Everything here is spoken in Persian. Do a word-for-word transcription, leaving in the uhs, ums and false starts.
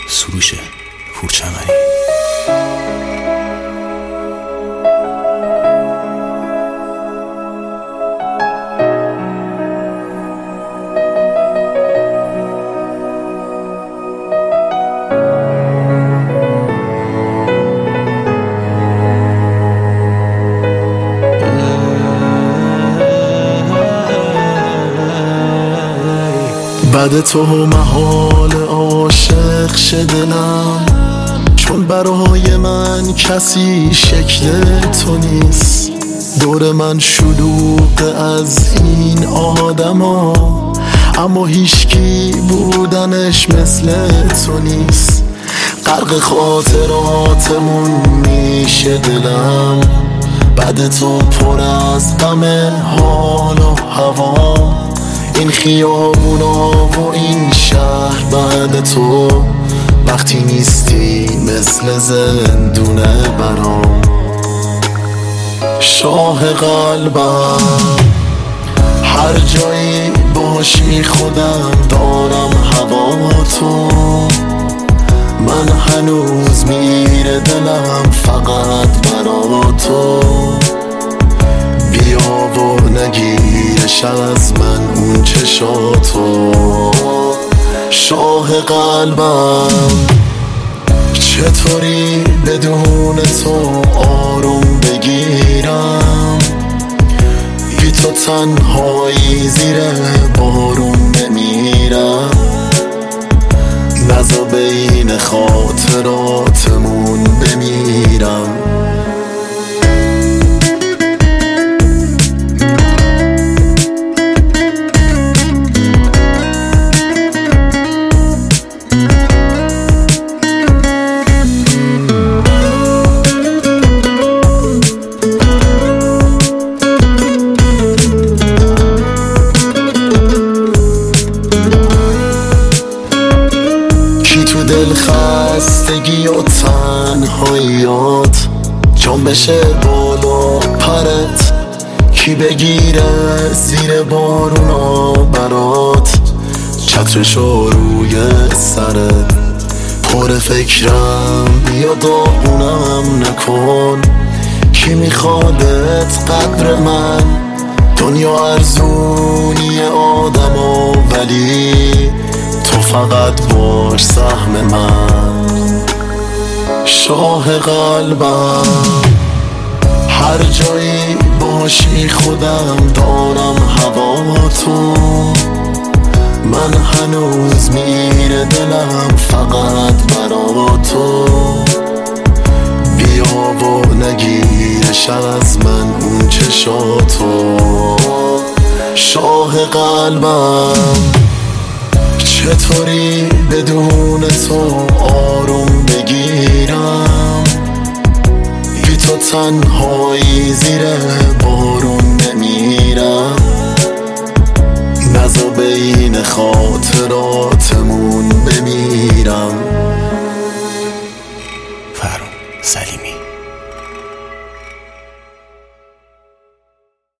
سروش پورچمنی. بعد تو محال عاشق شه دلم، چون برای من کسی شکل تو نیست. دور من شلوغ از این آدما، اما هیچکی بودنش مثل تو نیست. غرق خاطراتمون میشه دلم، بعد تو پر از غم حال و هوا. این خیابونا و این شهر بعد تو وقتی نیستی مثل زندونه برام. شاه قلبم هر جایی باشی خودم دارم هوا تو. من هنوز میره دلم فقط برا تو. بیا و نگیرش از من اون چشاتو. شاه قلبم چطوری بدون تو آروم بگیرم؟ بی تو تنهایی زیر بارون بمیرم. نزا بین خاطراتمون بمیرم. دل خستگی و تنهاییات جان بشه بالا پرت. کی بگیره زیر بارونا برات، چترشو روی سرت. پر فکرم بیا داغونم نکن. کی میخوادت قدر من؟ دنیا ارزونی آدما ولی تو فقط باش سهم من. شاه قلبم هر جایی باشی خودم دارم هوا تو. من هنوز میره دلم فقط برا تو. بیا و نگیرش از من اون چشاتو. شاه قلبم چطوری بدون تو آروم بگیرم؟ بی تو تنهایی زیر بارون نمیرم. نزا بین خاطرات